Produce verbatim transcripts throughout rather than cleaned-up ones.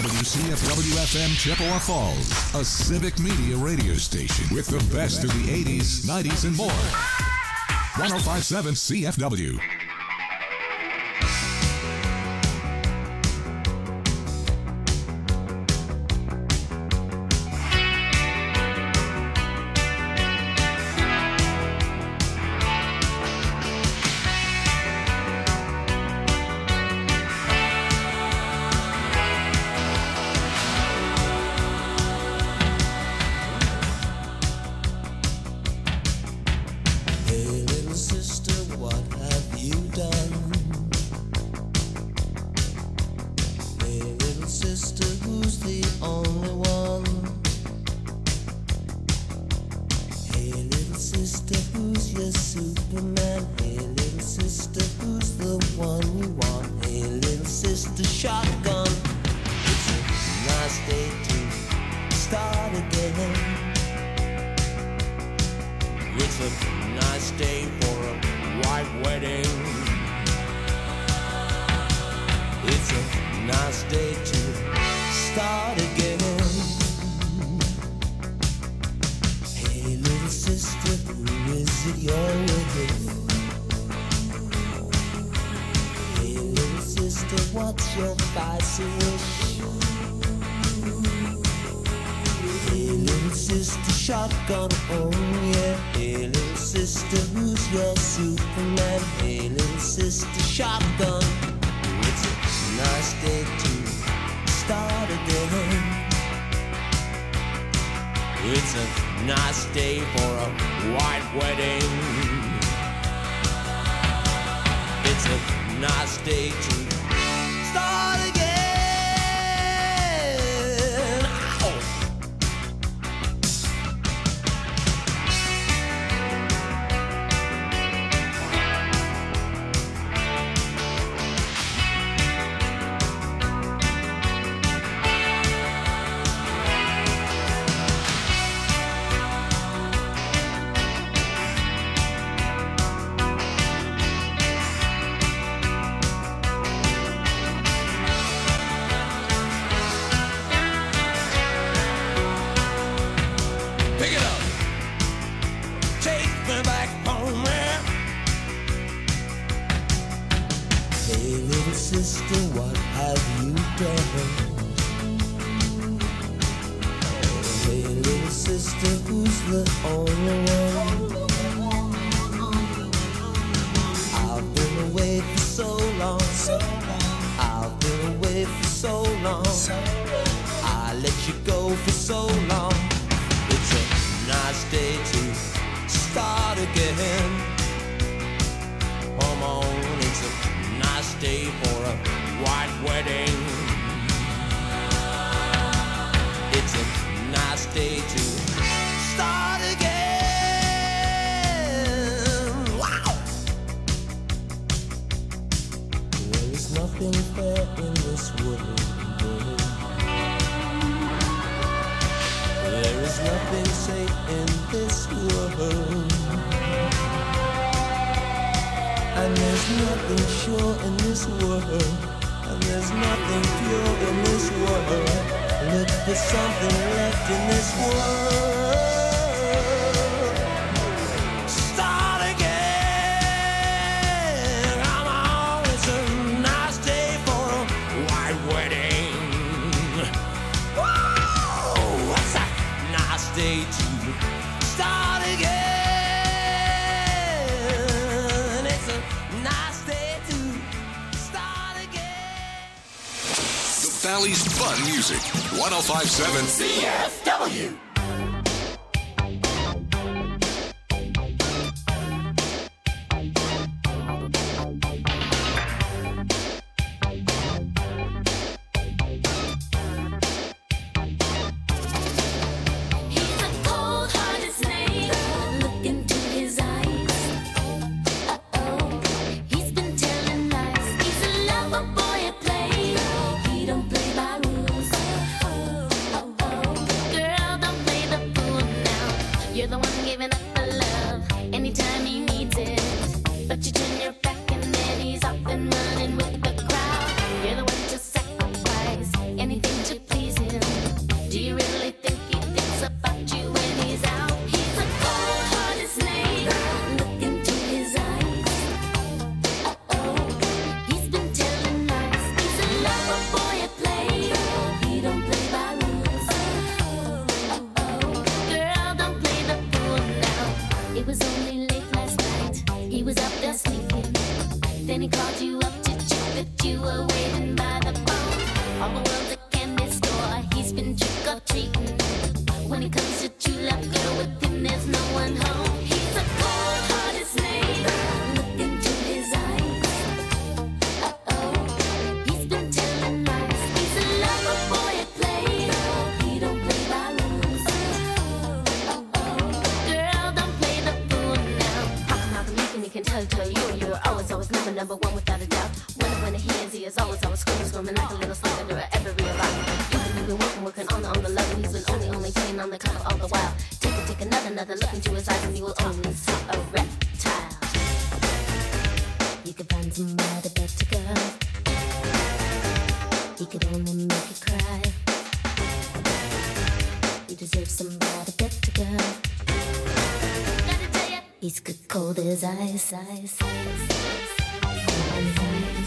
W C F W F M Chippewa Falls, a civic media radio station with the best of the eighties, nineties, and more. one oh five point seven C F W. Valley's fun music. one oh five point seven C F W. Girl, don't Then he called you up to check that you were waiting by the phone. All the world's a candy store. He's been trick or treating. When it comes to true love, girl, with him there's no one home. He's a cold-hearted snake. Look into his eyes. Uh-oh, he's been telling lies. He's a lover boy at play. He don't play by rules. Uh-oh, girl, don't play the fool now. How come, how come you can, you can tell, tell you, you're always, always number, number one without a doubt. When, when he hears, he is always, always screaming, screaming like a little slug under every about. You've been working, working on the, on the love, and he's been only, only playing on the cover all the while. Take a, take another, another look into his eyes, and you will only see a reptile. You could find somebody better, girl. He could only make you cry. You deserve somebody better, girl. Gotta tell ya, he's good cold as ice, ice, ice, ice, ice, ice.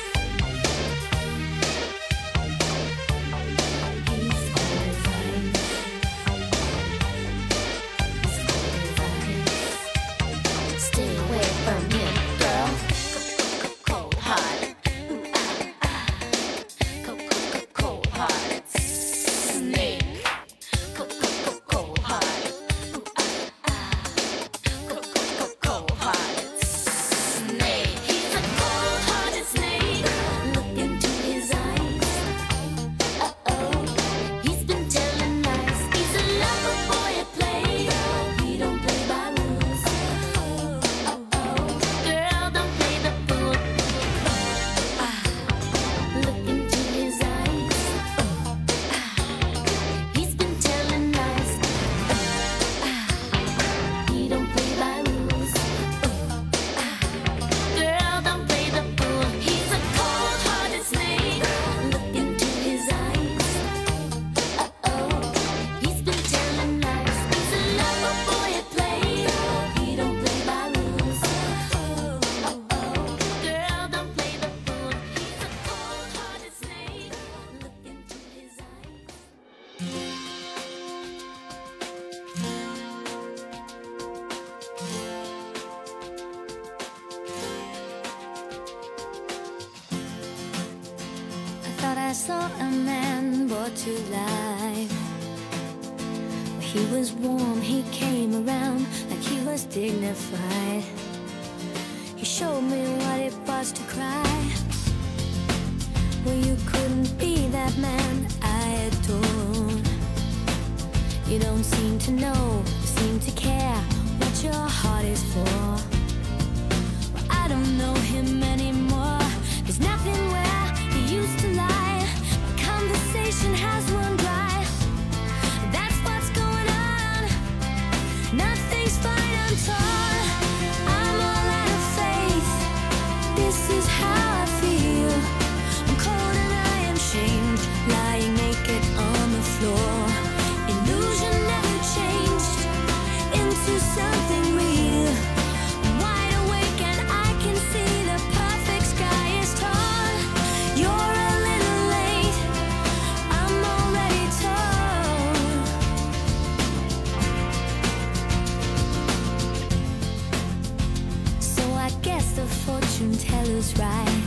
saw a man brought to life. He was warm, he came around like he was dignified. He showed me what it was to cry. Well, you couldn't be that man I adore. You don't seem to know, you seem to care what your heart is for. Well, I don't know him anymore. There's nothing where he used to lie. My conversation has run dry. That's what's going on. Nothing's fine, I'm torn. I'm all out of faith. This is how I feel. I'm cold and I am shamed, lying naked on the floor. Illusion never changed into something real. I'm wide awake and I can see the perfect sky is torn. You're a little late, I'm already torn. So I guess the fortune teller's right.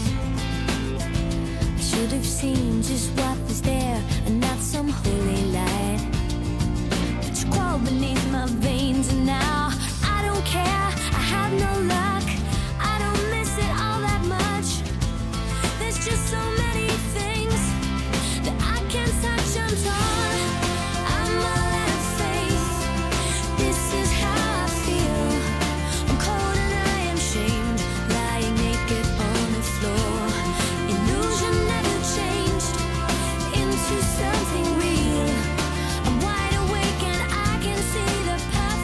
I should have seen just what was there and not some holy light. But you crawled beneath my veins and now I don't care, I have no luck. I don't miss it all that much. There's just so many things that I can't touch, I'm torn. I'm all out of faith. This is how I feel. I'm cold and I am shamed, lying naked on the floor. Illusion never changed into something real. I'm wide awake and I can see the perfect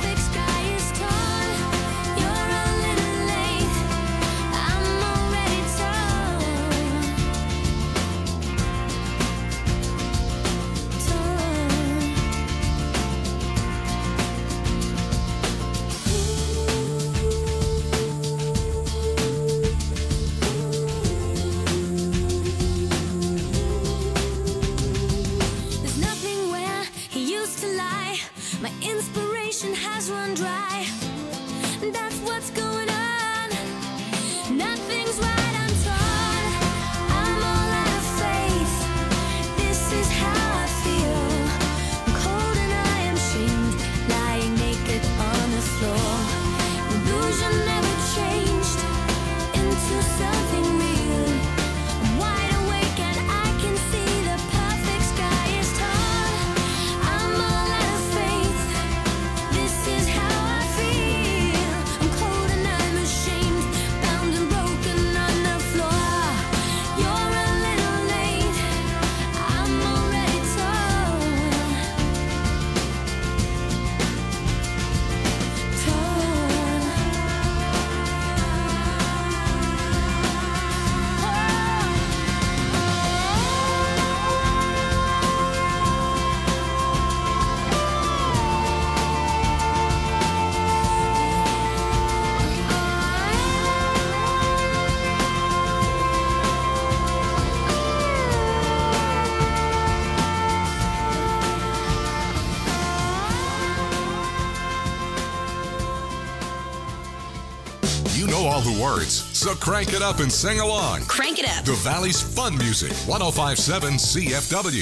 All the words, so crank it up and sing along. Crank it up. The Valley's fun music, one oh five point seven C F W.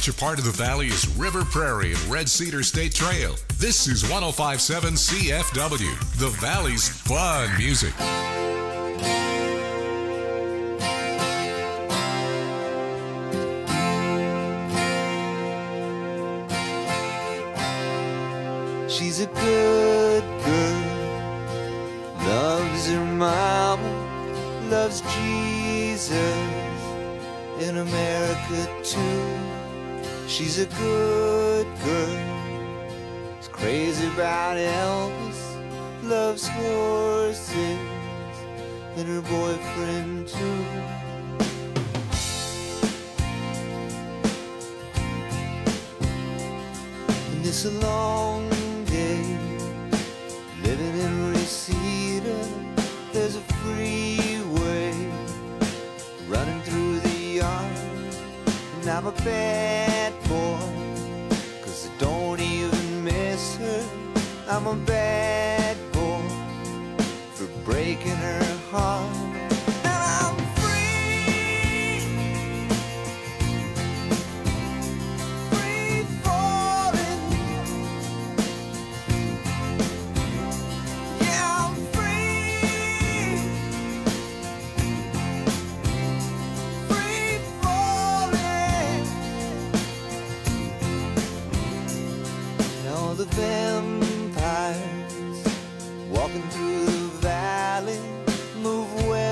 Such a part of the valley as River Prairie and Red Cedar State Trail. This is one oh five point seven C F W, the valley's fun music. She's a good girl, loves her mama, loves Jesus, in America too. She's a good girl, is crazy about Elvis, loves horses, and her boyfriend too. And it's a long day, living in Reseda. There's a freeway running through the yard, and I'm a bad boy, cause I don't even miss her. I'm a bad boy for breaking her heart. The vampires walking through the valley move well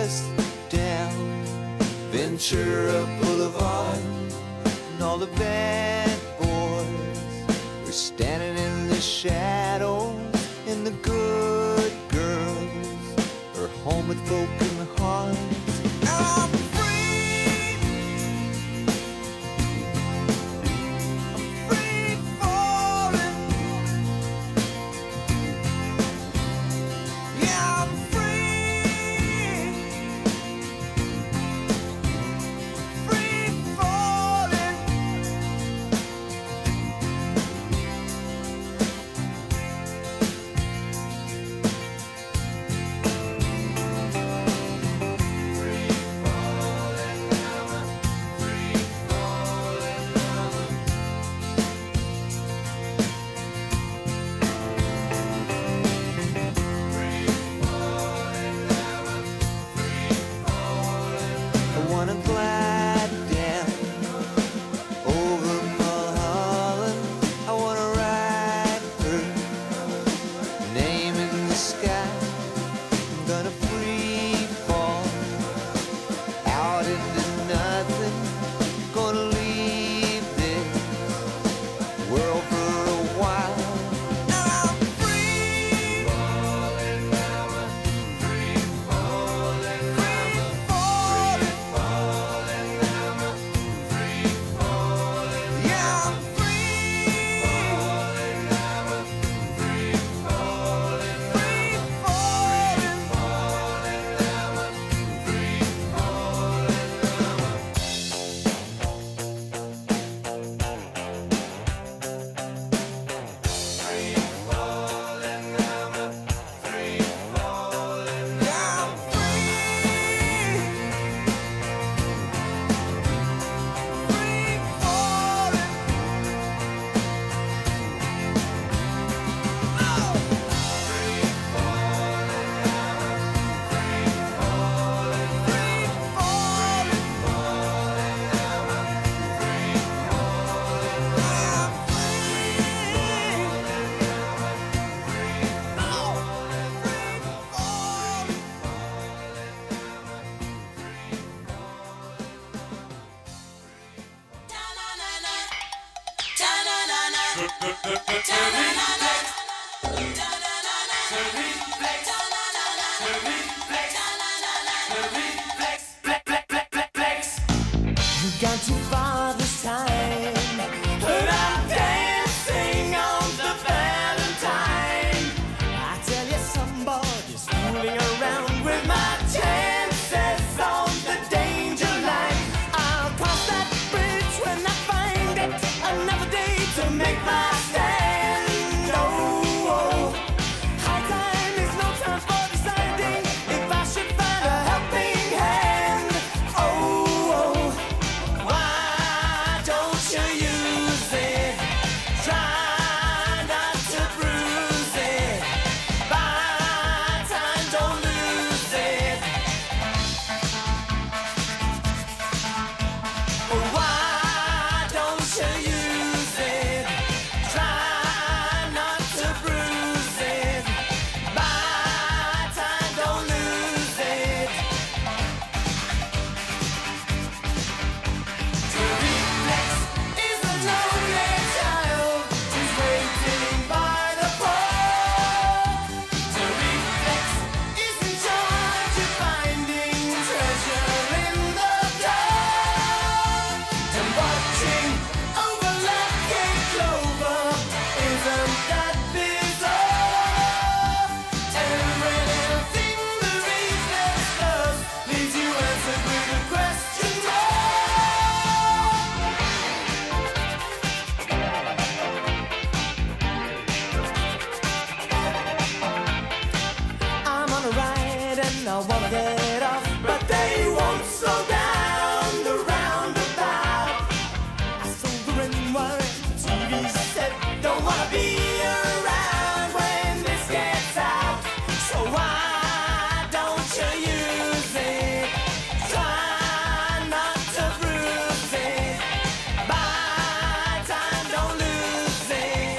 I wanna get off, but they won't slow down the roundabout. I sold the ring wire, T V said, don't wanna be around when this gets out. So why don't you use it? Try not to bruise it. Buy time, don't lose it.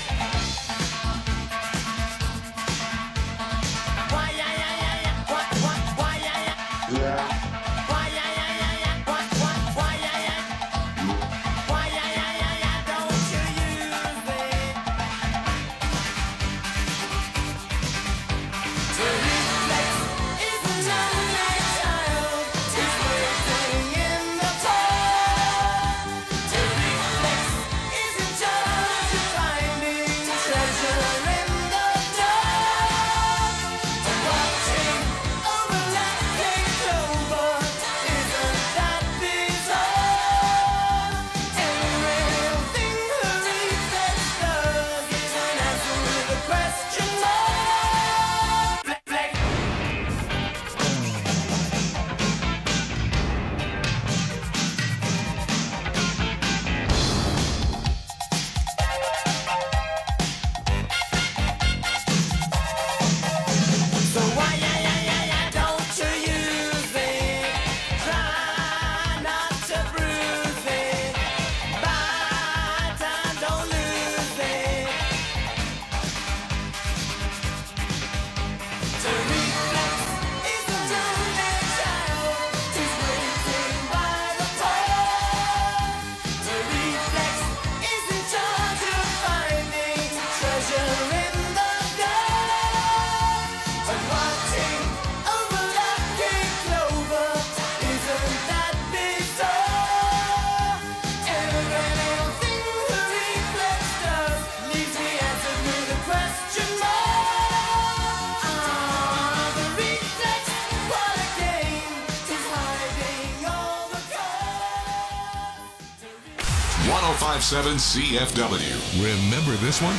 Why, yeah, yeah, yeah, yeah. What, what, why, yeah, yeah. Why, yeah, yeah, yeah, yeah. What, what, why, yeah, yeah. Why, yeah, yeah, yeah, yeah. Don't you use it. To reflex is another child. It's waiting in the cold. To reflex isn't just finding treasure in the dark. And watching overlapping clover isn't that bizarre. Every little thing the reflex does is an answer with a question mark. Flex, flex. So why, yeah, yeah, yeah, yeah, don't you use it? Try not to bruise it. Buy time, don't lose it. To reflex is a lonely child who's waiting by the pole. To reflex is in charge of finding treasure in the dark. But watching overlapping clover isn't that bizarre. Every little thing the reflex does leaves me answered with a question mark. Ah, the reflex, what a game, is hiding all the cards. one oh five point seven C F W. Remember this one?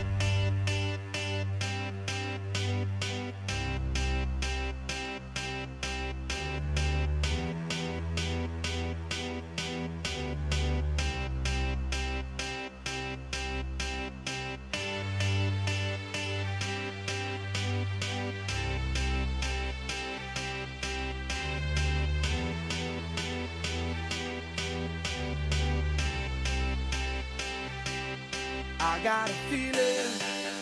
I got a feeling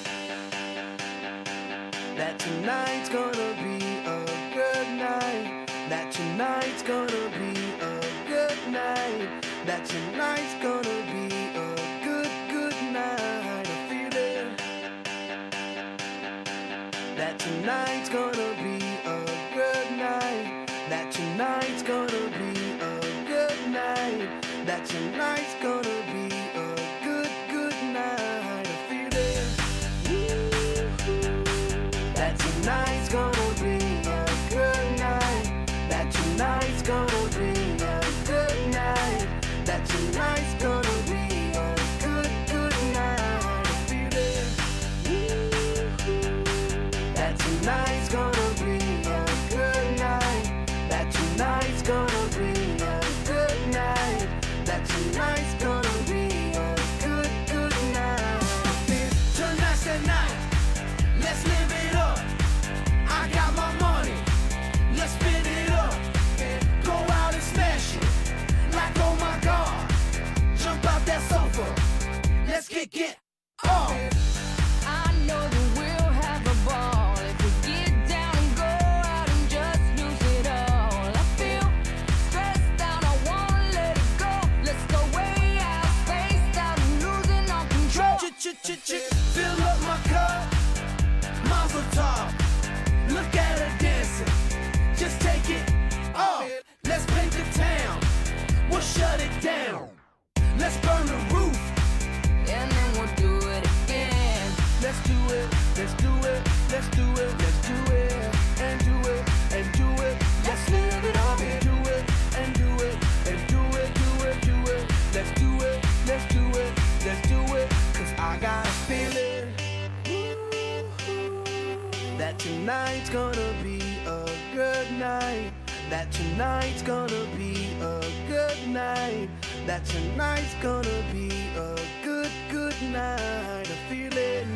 that tonight's gonna be a good night. That tonight's gonna be a good night. That tonight's gonna be a good, good night. A feeling that tonight's gonna be a good night. That tonight's gonna be a good night. That tonight's gonna be a good, good night. A feeling that tonight's gonna be a good night. That tonight's gonna be a good night. That tonight's gonna be a good, good night. A feeling that tonight's gonna be a good night. That tonight's gonna be a good night. That tonight's gonna be a good, good night. Tonight's the night. Let's live it up. I got my money. Let's spin it up. Go out and smash it. Like, oh my God. Jump out that sofa. Let's get, get off. I know that we'll have a ball if we get down and go out and just lose it all. I feel stressed out, I wanna let it go. Let's go way out, spaced out, and losing all control. Ch-ch-ch-ch, fill up my cup. Mazel tov. Look at her dancing. Just take it off. Let's paint the town. We'll shut it down. Let's burn the roof. And then we'll do it again. Let's do it. Let's do it. Let's do it. Let's do it. And do it. And do it. Let's live it up. And do it. And do it. And do it. Do it. Do it. Let's do it. Let's do it. Let's do it. Cause I got a feeling that tonight's gonna be a good night. That tonight's gonna be a good night. That tonight's gonna be a good, good night. A feeling.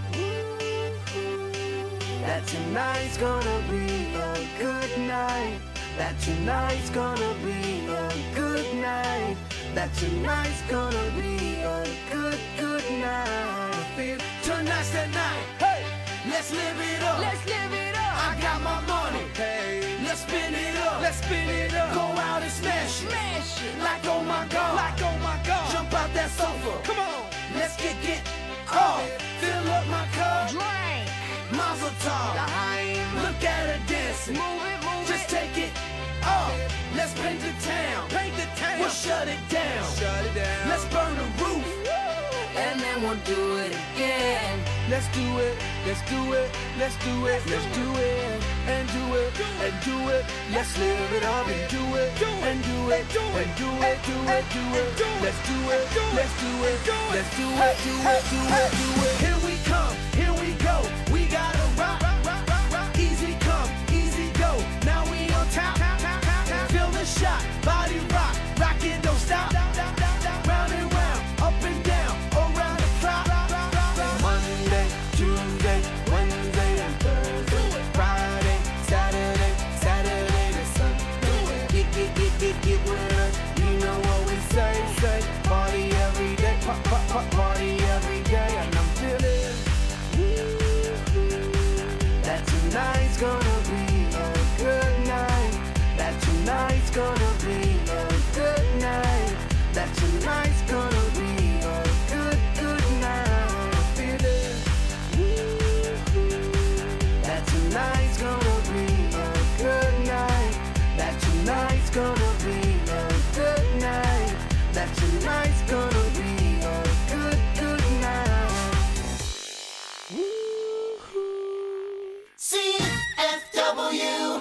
That tonight's gonna be a good night. That tonight's gonna be a good night. That tonight's gonna be a good, good night. I feel tonight's the night. Hey, let's live it up. Let's live it up. I got my money. Hey, let's spin it up. Let's spin it up. Go out and smash it. Smash it. Like oh my god. Like oh my god. Jump out that sofa. Come on. Let's get get off. Fill up my cup. Drink. Mazel tov. L'chaim. Look at her dancing. Move it, move Just it. take it off. Let's paint the town. Paint the town. We'll shut it down. Shut it down. Let's burn the roof. And then we'll do it again. Let's do it. Let's do it. Let's do it. Let's do it. And do it. And do it. Let's live it up and do it. And do it. And do it. Do it. Do it. Let's do it. Let's do it. Let's do it. Do it. Do it. Do it. Here we come. Here we go. We gotta rock. Easy come. Easy go. Now we on top. Feel the shot. Body rock. Rock it. Don't stop. Round and round. Up and down. Around the clock. Monday, Tuesday, Wednesday, and Thursday. Friday, Saturday, Saturday to Sunday. Get, get, get, get, get with us. You know what we say, say. Party every day. Pop, pop, pop, party every day. And I'm feeling that tonight's gonna be a good night. That tonight's gonna be a good night. That tonight's gonna be a good, good night. I feel it. That tonight's gonna be a good night. That tonight's gonna be a good night. That tonight's gonna be a good, good night. C F W.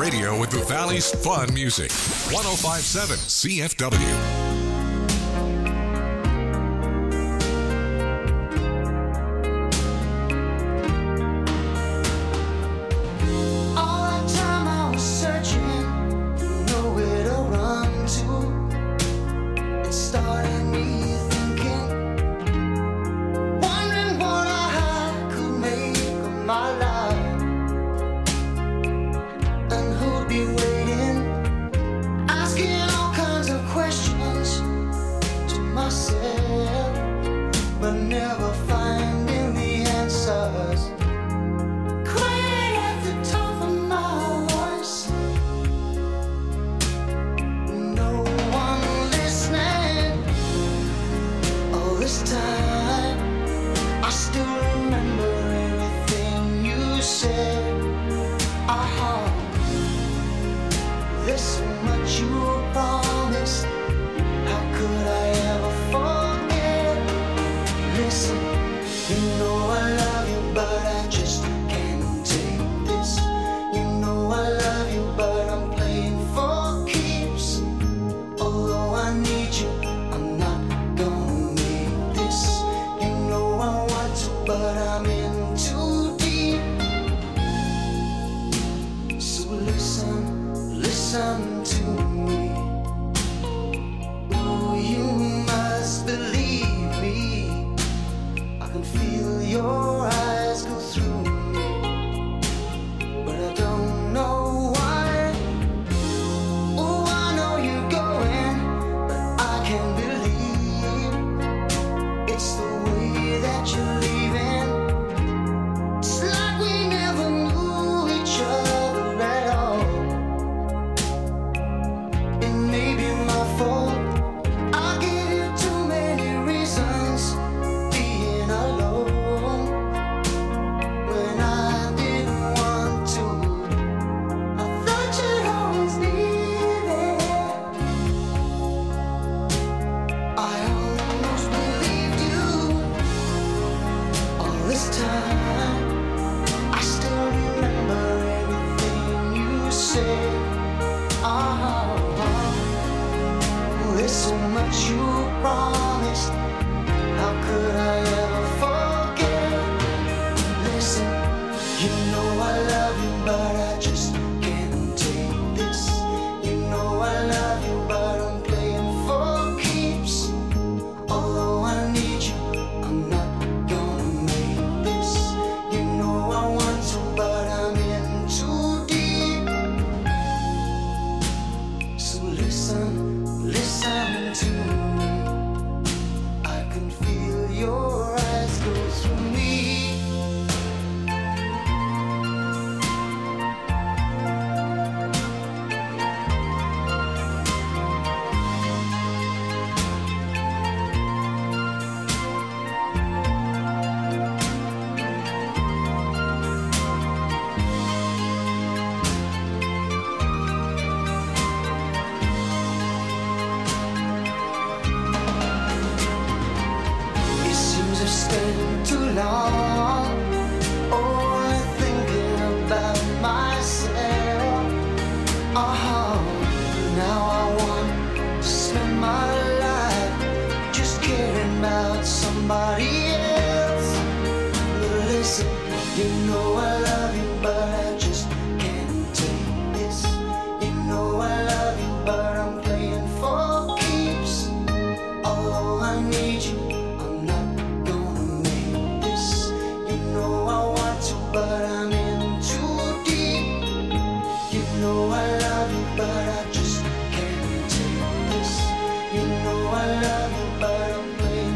radio with the Valley's fun music. one oh five point seven C F W.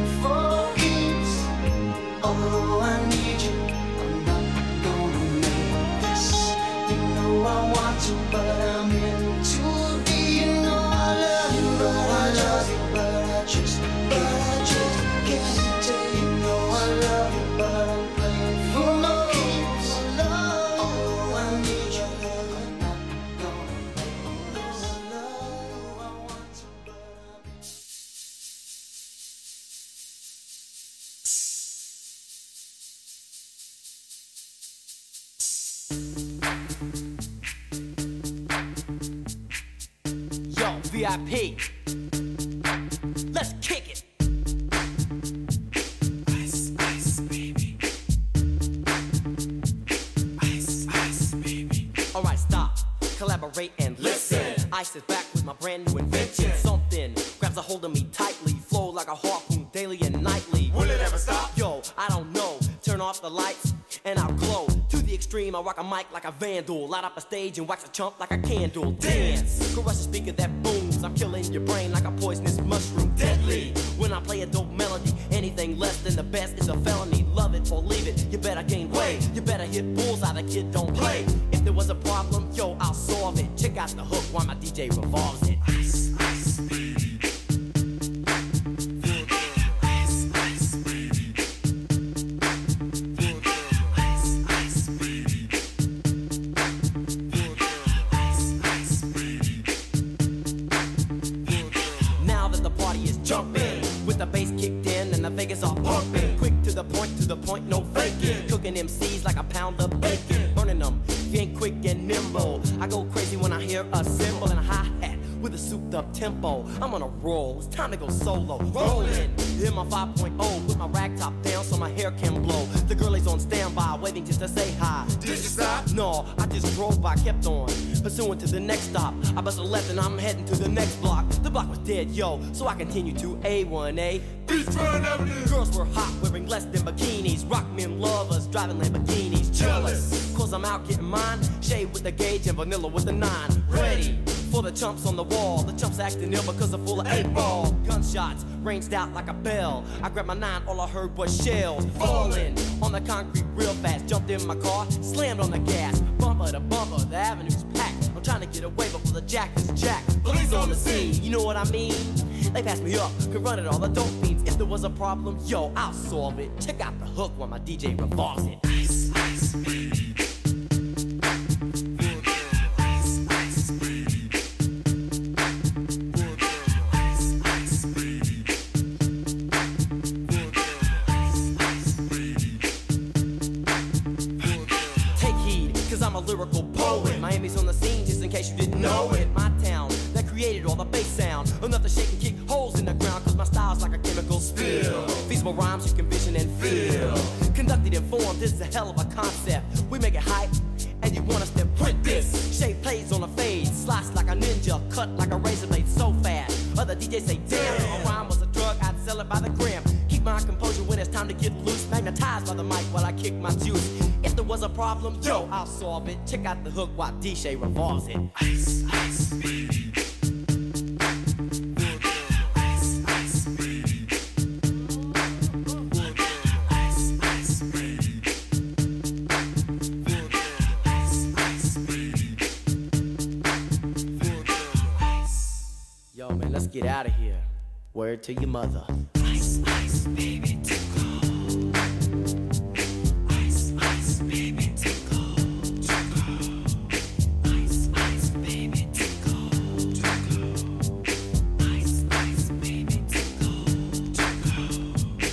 Although I need you, I'm not gonna make V I P. Let's kick it. Ice, ice, baby. Ice, ice, baby. All right, stop, collaborate and listen. Ice is back with my brand new invention. Something grabs a hold of me tightly, flow like a harpoon daily and nightly. Will it ever stop? Yo, I don't know. Turn off the lights and I'll glow. To the extreme, I rock a mic like a vandal. Light up a stage and wax a chump like a candle. Dance, crush a speaker that booms. I'm killing your brain like a poisonous mushroom. Deadly, when I play a dope melody. Anything less than the best is a felony. Love it or leave it, you better gain weight. You better hit bullseye, the kid don't play. If there was a problem, yo, I'll solve it. Check out the hook while my D J revolves it. Ice, ice, baby. The bass kicked in and the Vegas all pumping. Quick to the point, to the point, no faking. Cooking M Cs like a pound of bacon. Burning them, if you ain't quick and nimble. I go crazy when I hear a cymbal and a hi-hat with a souped up tempo. I'm on a roll, it's time to go solo. Rolling, in my five point oh, put my rag top down so my hair can blow. The girl is on standby, waiting just to say hi. Did you stop? No, I just drove by, kept on, pursuing to the next stop. I bust a left and I'm heading to the next block. The block was dead, yo, so I continue to A one A. Beachfront Avenue. Girls were hot, wearing less than bikinis. Rock men lovers, driving Lamborghinis. Jealous, cause I'm out getting mine. Shade with the gauge and vanilla with the nine. Ready for the chumps on the wall. The chumps acting ill because they're full of eight ball. Gunshots ranged out like a bell. I grabbed my nine, all I heard was shells falling on the concrete real fast. Jumped in my car, slammed on the gas. Bumper to bumper, the avenue's packed. I'm trying to get away before the jack is jacked. Police on the scene, you know what I mean? They passed me up, could run it all the dope fiends. If there was a problem, yo, I'll solve it. Check out the hook while my D J revolves it. Ice, ice, baby. Lyrical poet. Miami's on the scene, just in case you didn't know it. My town that created all the bass sound. Enough to shake and kick holes in the ground, cause my style's like a chemical spill. Feasible rhymes you can vision and feel. Conducted in form, this is a hell of a concept. We make it hype, and you want us to print this. Shape plays on a fade, slice like a ninja, cut like a razor blade so fast. Other D Js say, damn, if a rhyme was a drug, I'd sell it by the gram. Keep my composure when it's time to get loose. Magnetized by the mic while I kick my juice. If there was a problem, yo, I'll solve it. Check out the hook while D J revolves it. Ice, ice, baby. Ice, ice, baby. Ice, ice, baby. Ice, ice, baby. Yo, man, let's get out of here. Word to your mother. Ice, ice, baby, to go. Ice, ice, baby, to go. To go. Ice, ice, baby, to go. To go. Ice, ice, baby, to go. To go.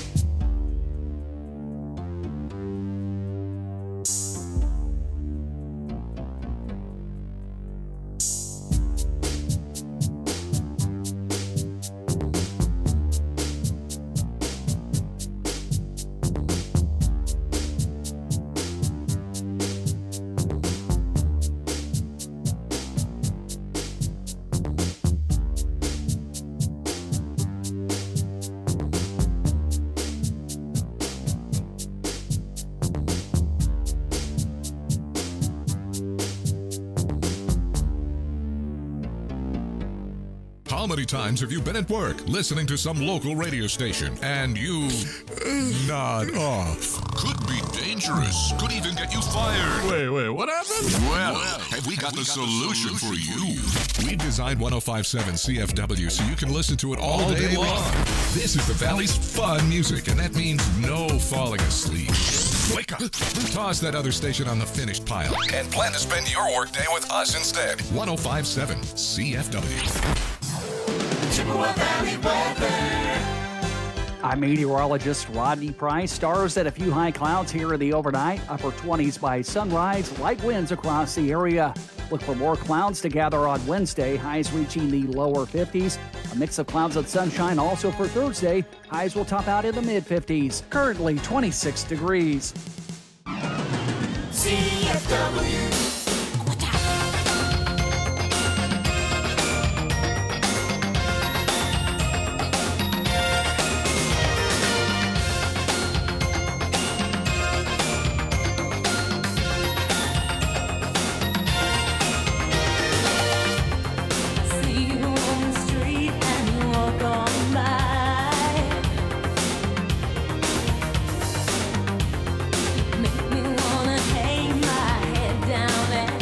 How many times have you been at work listening to some local radio station and you nod off? Could be dangerous. Could even get you fired. Wait, wait, what happened? Well, have we got, the, got solution the solution for you? We designed one oh five point seven C F W so you can listen to it all, all day, day long. long. This is the Valley's fun music, and that means no falling asleep. Wake up. Toss that other station on the finished pile. And plan to spend your workday with us instead. one oh five point seven C F W. Chippewa Valley weather. I'm meteorologist Rodney Price. Stars and a few high clouds here in the overnight. Upper twenties by sunrise. Light winds across the area. Look for more clouds to gather on Wednesday, highs reaching the lower fifties. A mix of clouds and sunshine also for Thursday. Highs will top out in the mid fifties. Currently twenty-six degrees. C F W. Make me wanna hang my head down and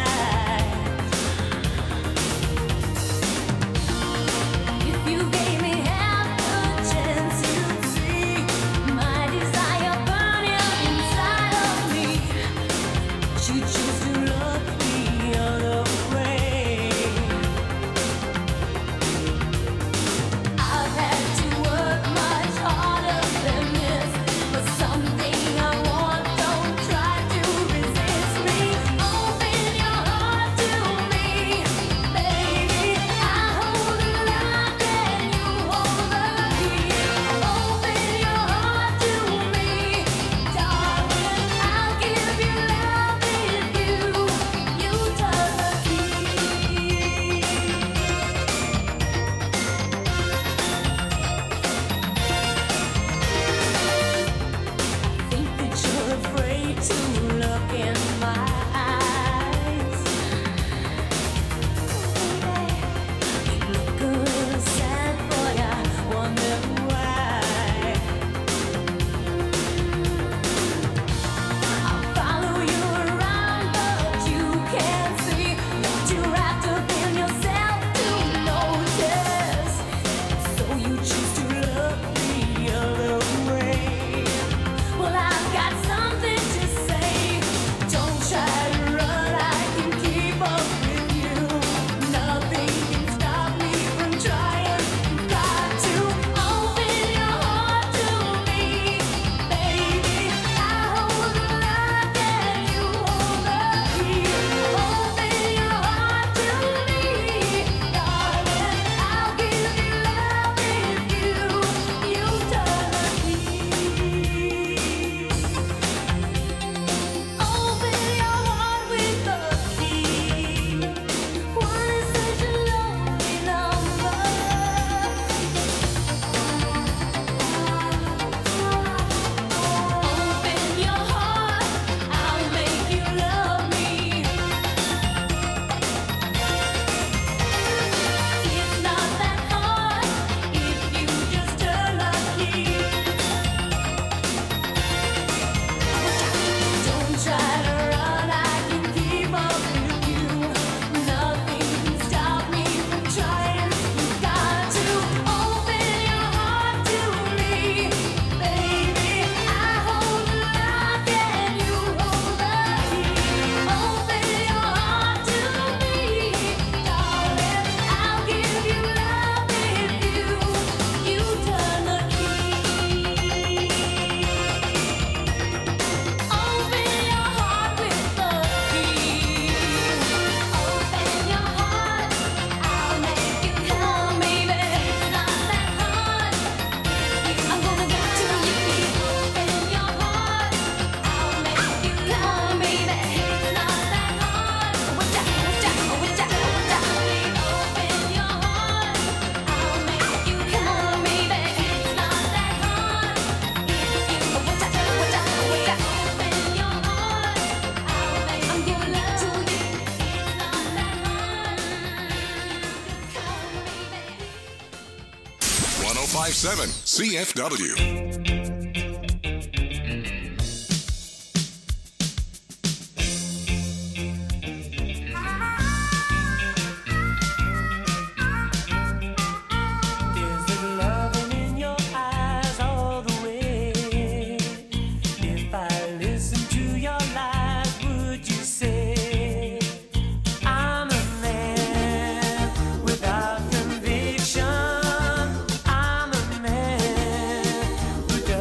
oh five seven C F W. Who does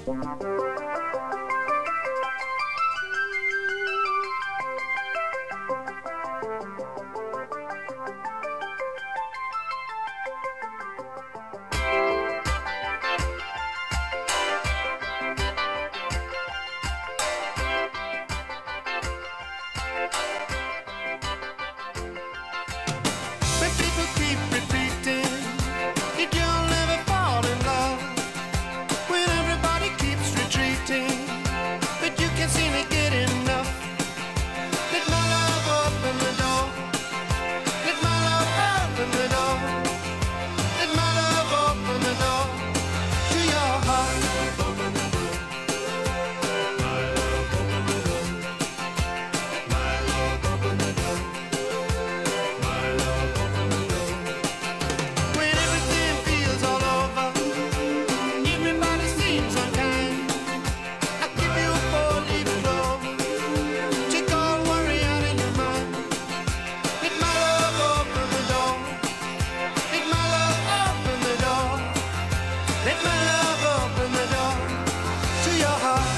When people keep repeating that you'll never fall in love, when everybody keeps retreating, but you can't seem to get enough. Let my love open the door. Let my love open the door. Let my love open the door to your heart. Open the door. My love open the door. Let my love open the door. My love open the door. When everything feels all over, everybody seems unkind. I'll give you a four-leaf clover. Take all worry out of your mind. Let my love open the door. Let my love open the door. Let my love open the door to your heart.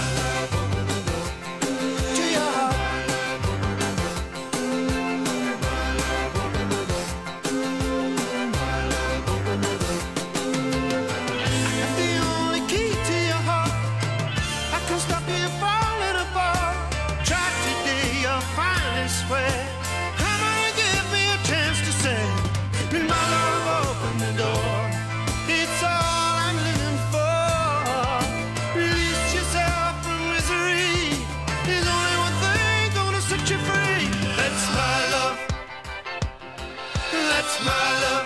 To your heart. The only key to your heart, I can stop you falling apart. Try today, you'll finally swear. Come on and give me a chance to say, let my love open the door. It's all I'm living for. Release yourself from misery. There's only one thing gonna set you free. That's my love. That's my love.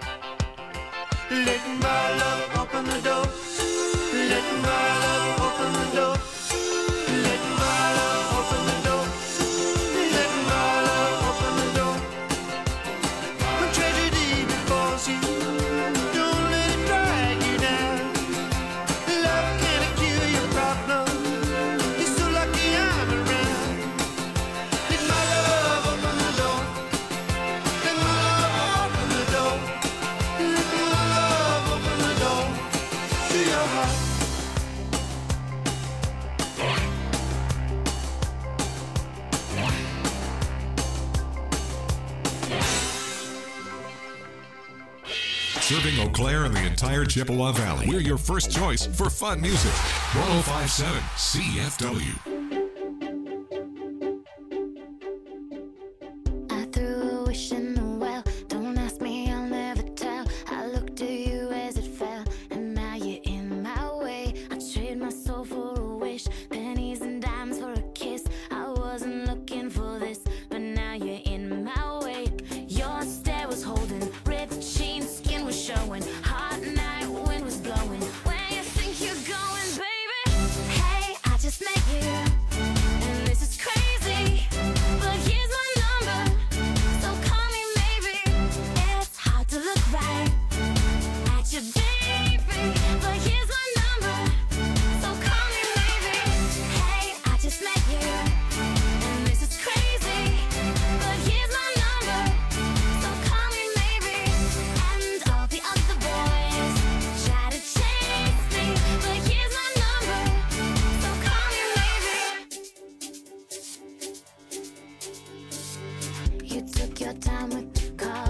Let my love open the door. Let my love open the door. Let my love open the door. Let my love open the door. When tragedy befalls you, don't let it drag you down. Love can't cure your problem. You're so lucky I'm around. Let my love open the door. Let my love open the door. Let my love open the door to your heart. Serving Eau Claire and the entire Chippewa Valley. We're your first choice for fun music. one oh five point seven C F W. I threw a wish in the well. Don't ask me, I'll never tell. I looked at you as it fell, and now you're in my way. I trade my soul for a wish, pennies and dimes for a kiss. I wasn't looking for this, but now you're in my way. Your stare was holding, ripped jeans, skin was showing. Hot night, wind was blowing. Where you think you're going, baby? Hey, I just met you, and this is crazy. But here's my number, so call me maybe. It's hard to look right at you, baby. But here's my number, so call me maybe. Hey, I just met you, and this is crazy. But here's my number, so call me maybe. And all the other boys try to chase me, but here's my number, so call me maybe. You took your time with the call.